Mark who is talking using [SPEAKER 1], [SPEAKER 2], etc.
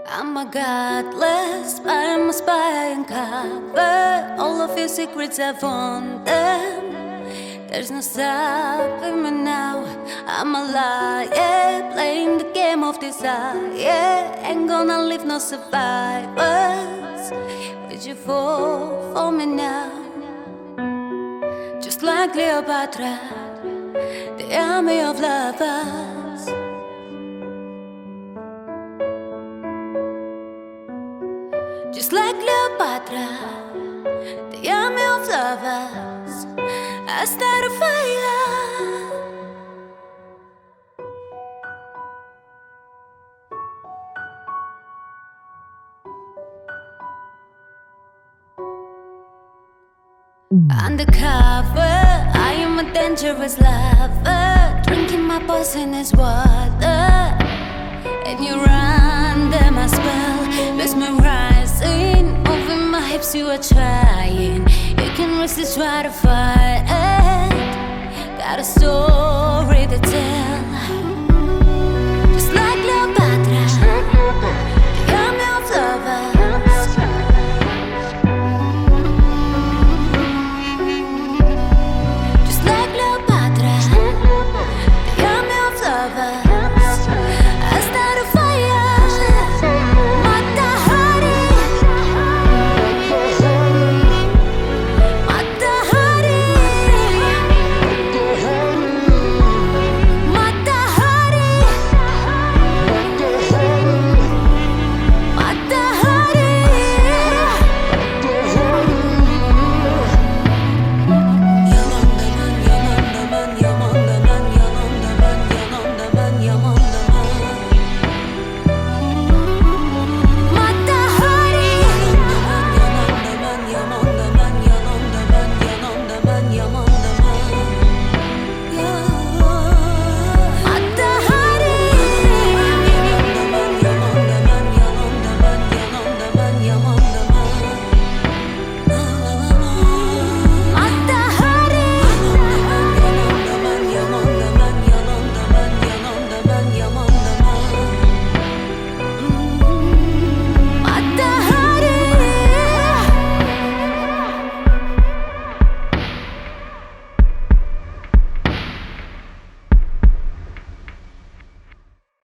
[SPEAKER 1] I'm a godless, but I'm a spy uncover all of your secrets. I found them. There's no stopping me now. I'm a liar, playing the game of desire. Ain't gonna leave no survivors. Would you fall for me now? Just like Cleopatra, the army of lovers. Just like Cleopatra, the army of lovers, I start a fire. Undercover, I am a dangerous lover, drinking my poisonous water, and you're under my spell, mesmerizing. Moving my hips, you are trying. You can resist, try to fight. Got a soul.